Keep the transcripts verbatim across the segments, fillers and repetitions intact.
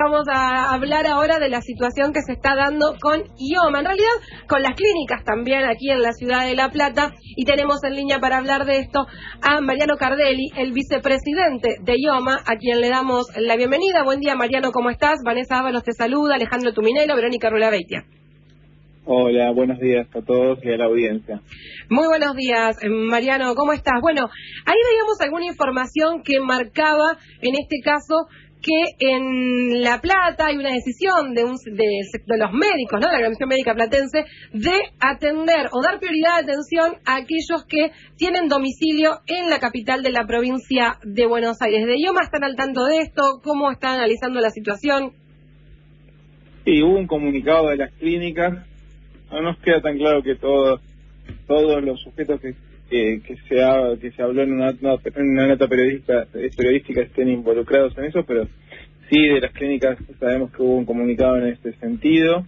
Vamos a hablar ahora de la situación que se está dando con IOMA, en realidad con las clínicas también aquí en la ciudad de La Plata, y tenemos en línea para hablar de esto a Mariano Cardelli, el vicepresidente de IOMA, a quien le damos la bienvenida. Buen día, Mariano, ¿cómo estás? Vanessa Ábalos te saluda, Alejandro Tuminelo, Verónica Rulaveitia. Hola, buenos días a todos y a la audiencia. Muy buenos días, Mariano, ¿cómo estás? Bueno, ahí veíamos alguna información que marcaba, en este caso, que en La Plata hay una decisión de, un, de, de los médicos, ¿no?, de la Comisión Médica Platense, de atender o dar prioridad de atención a aquellos que tienen domicilio en la capital de la provincia de Buenos Aires. ¿De IOMA están al tanto de esto? ¿Cómo están analizando la situación? Sí, hubo un comunicado de las clínicas. No nos queda tan claro que todos todos los sujetos que que, que se ha, que se habló en una, nota, en una nota periodística, periodística estén involucrados en eso, pero sí, de las clínicas sabemos que hubo un comunicado en este sentido.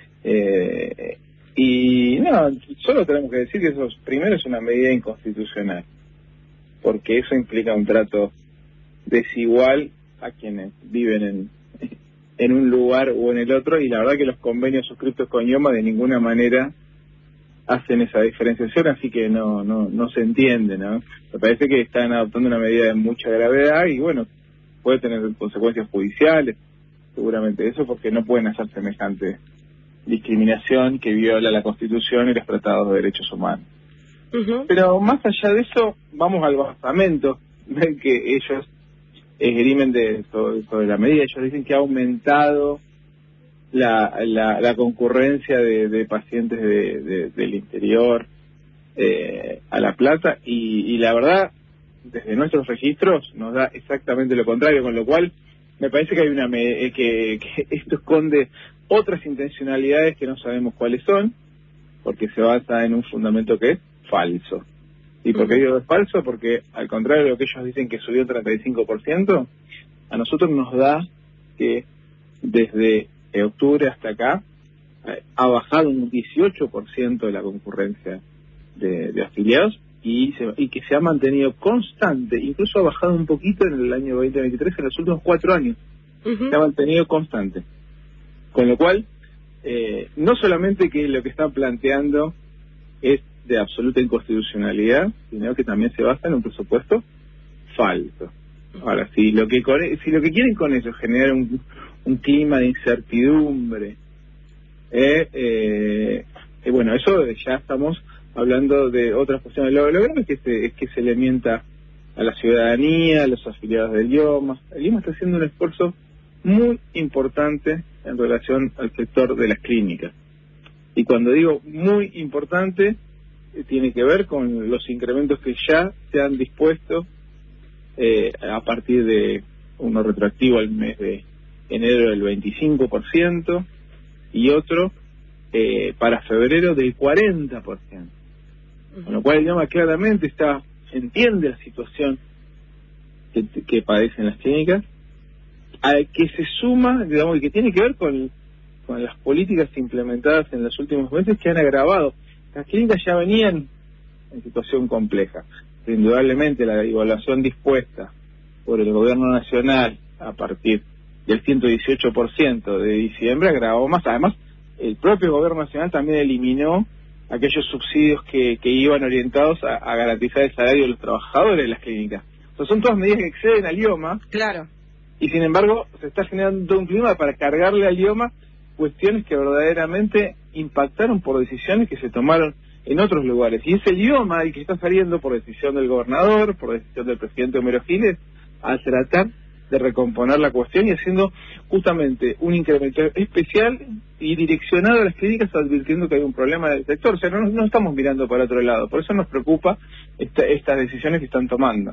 Eh, y no, solo tenemos que decir que eso primero es una medida inconstitucional, porque eso implica un trato desigual a quienes viven en en un lugar o en el otro, y la verdad que los convenios suscritos con IOMA de ninguna manera hacen esa diferenciación, así que no no no se entiende, ¿no? Me parece que están adoptando una medida de mucha gravedad y, bueno, puede tener consecuencias judiciales, seguramente eso, porque no pueden hacer semejante discriminación que viola la Constitución y los tratados de derechos humanos. Uh-huh. Pero más allá de eso, vamos al basamento del que ellos esgrimen de sobre, sobre la medida. Ellos dicen que ha aumentado la la, la concurrencia de, de pacientes de, de, del interior eh, a La Plata, y, y la verdad, desde nuestros registros nos da exactamente lo contrario, con lo cual me parece que hay una me que, que esto esconde otras intencionalidades que no sabemos cuáles son, porque se basa en un fundamento que es falso. ¿Y por qué digo es falso? Porque, al contrario de lo que ellos dicen que subió treinta y cinco por ciento, a nosotros nos da que desde octubre hasta acá eh, ha bajado un dieciocho por ciento de la concurrencia de, de afiliados, y, se, y que se ha mantenido constante, incluso ha bajado un poquito en el año veinte veintitrés, en los últimos cuatro años. Uh-huh. Se ha mantenido constante. Con lo cual, eh, no solamente que lo que están planteando es de absoluta inconstitucionalidad, sino que también se basa en un presupuesto falso. Ahora, si lo que con, si lo que quieren con eso es generar un, un clima de incertidumbre, eh, eh, eh, bueno, eso ya estamos hablando de otras cuestiones. Lo, lo grave es que se, es que se le mienta a la ciudadanía, a los afiliados del IOMA. El IOMA está haciendo un esfuerzo muy importante en relación al sector de las clínicas. Y cuando digo muy importante, tiene que ver con los incrementos que ya se han dispuesto eh, a partir de uno retroactivo al mes de enero del veinticinco por ciento y otro eh, para febrero del cuarenta por ciento. Uh-huh. Con lo cual el IOMA claramente está entiende la situación que, que padecen las clínicas, a que se suma, digamos, y que tiene que ver con, con las políticas implementadas en los últimos meses que han agravado. Las clínicas ya venían en situación compleja. Indudablemente la evaluación dispuesta por el gobierno nacional a partir del ciento dieciocho por ciento de diciembre agravó más. Además, el propio gobierno nacional también eliminó aquellos subsidios que, que iban orientados a, a garantizar el salario de los trabajadores de las clínicas. O sea, son todas medidas que exceden al IOMA. Claro. Y sin embargo, se está generando un clima para cargarle al IOMA cuestiones que verdaderamente impactaron por decisiones que se tomaron en otros lugares. Y es el IOMA el que está saliendo por decisión del gobernador, por decisión del presidente Homero Giles, a tratar de recomponer la cuestión y haciendo justamente un incremento especial y direccionado a las clínicas, advirtiendo que hay un problema del sector. O sea, no, no estamos mirando para otro lado. Por eso nos preocupa esta, estas decisiones que están tomando.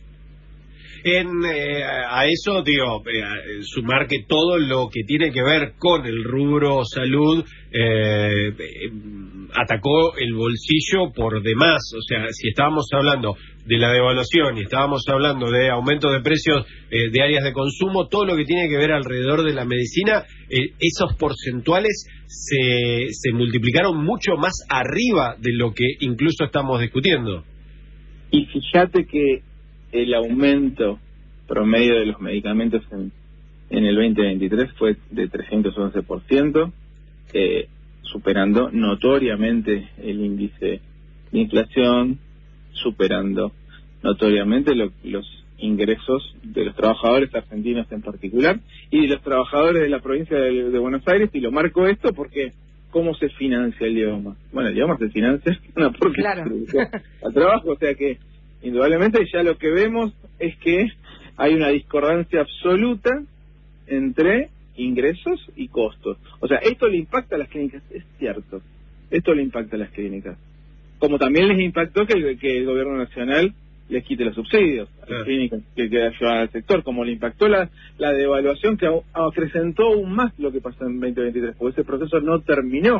En, eh, a eso, digo, eh, sumar que todo lo que tiene que ver con el rubro salud eh, eh, atacó el bolsillo por demás. O sea, si estábamos hablando de la devaluación y estábamos hablando de aumento de precios eh, de áreas de consumo, todo lo que tiene que ver alrededor de la medicina, eh, esos porcentuales se, se multiplicaron mucho más arriba de lo que incluso estamos discutiendo. Y fíjate que el aumento promedio de los medicamentos en, en el veinte veintitrés fue de trescientos once por ciento, eh, superando notoriamente el índice de inflación, superando notoriamente lo, los ingresos de los trabajadores argentinos en particular y de los trabajadores de la provincia de, de Buenos Aires. Y lo marco esto porque ¿cómo se financia el IOMA? Bueno, el IOMA se financia una porque claro. al trabajo, o sea que indudablemente ya lo que vemos es que hay una discordancia absoluta entre ingresos y costos. O sea, esto le impacta a las clínicas, es cierto, esto le impacta a las clínicas. Como también les impactó que el, que el gobierno nacional les quite los subsidios a las clínicas que, que ayudan al sector, como le impactó la, la devaluación que acrecentó aún más lo que pasó en veinte veintitrés, porque ese proceso no terminó,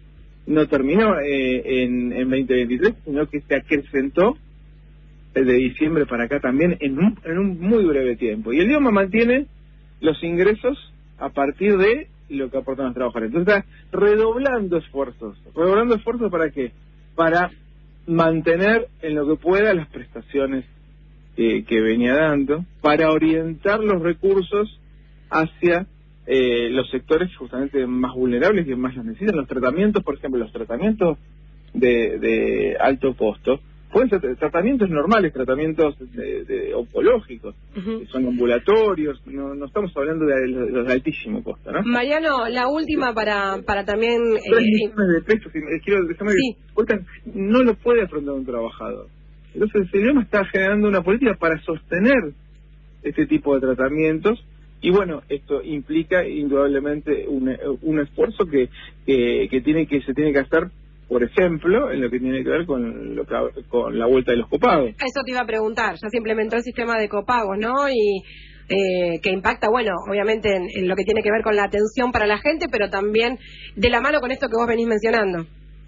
no terminó eh, en, en veinte veintitrés, sino que se acrecentó de diciembre para acá también en un, en un muy breve tiempo. Y el IOMA mantiene los ingresos a partir de lo que aportan los trabajadores. Entonces está redoblando esfuerzos. ¿Redoblando esfuerzos para qué? Para mantener en lo que pueda las prestaciones eh, que venía dando, para orientar los recursos hacia eh, los sectores justamente más vulnerables y que más los necesitan. Los tratamientos, por ejemplo, los tratamientos de, de alto costo, pueden ser tratamientos normales, tratamientos de, de oncológicos, uh-huh. que son ambulatorios, no, no estamos hablando de los de, de altísimo costo, ¿no? Mariano, la última para para también... Tres eh, millones de pesos, quiero déjame sí. decir, no lo puede afrontar un trabajador. Entonces el IOMA está generando una política para sostener este tipo de tratamientos y bueno, esto implica indudablemente un, un esfuerzo que, que, que, tiene, que se tiene que hacer, por ejemplo, en lo que tiene que ver con lo que, con la vuelta de los copagos. Eso te iba a preguntar, ya se implementó el sistema de copagos, ¿no? Y eh, que impacta, bueno, obviamente en, en lo que tiene que ver con la atención para la gente, pero también de la mano con esto que vos venís mencionando.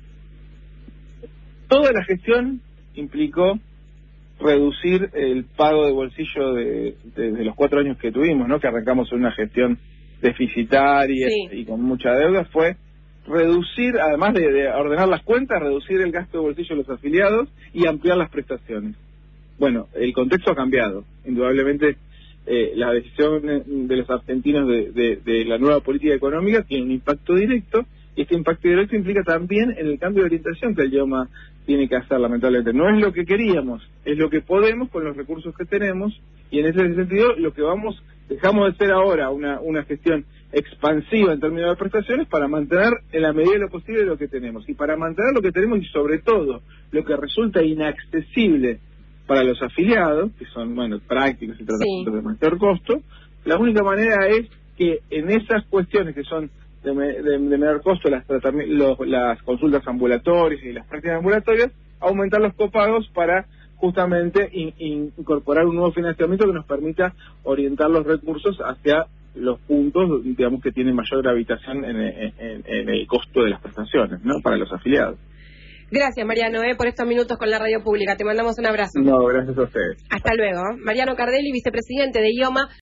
Toda la gestión implicó reducir el pago de bolsillo de, de, de los cuatro años que tuvimos, ¿no? Que arrancamos en una gestión deficitaria sí. y con mucha deuda, fue reducir, además de, de ordenar las cuentas, reducir el gasto de bolsillo de los afiliados y ampliar las prestaciones. Bueno, el contexto ha cambiado. Indudablemente, eh, la decisión de los argentinos de, de, de la nueva política económica tiene un impacto directo, y este impacto directo implica también en el cambio de orientación que el IOMA tiene que hacer, lamentablemente. No es lo que queríamos, es lo que podemos con los recursos que tenemos, y en ese sentido, lo que vamos, dejamos de ser ahora una, una gestión expansiva en términos de prestaciones para mantener en la medida de lo posible lo que tenemos, y para mantener lo que tenemos y sobre todo lo que resulta inaccesible para los afiliados, que son, bueno, prácticos y tratamientos sí. de mayor costo, la única manera es que en esas cuestiones que son de, de, de menor costo, las, los, las consultas ambulatorias y las prácticas ambulatorias, aumentar los copagos para justamente in, in, incorporar un nuevo financiamiento que nos permita orientar los recursos hacia los puntos, digamos, que tienen mayor gravitación en, en, en el costo de las prestaciones, ¿no? Para los afiliados. Gracias, Mariano, eh, por estos minutos con la radio pública. Te mandamos un abrazo. No, gracias a ustedes. Hasta luego. Mariano Cardelli, vicepresidente de IOMA.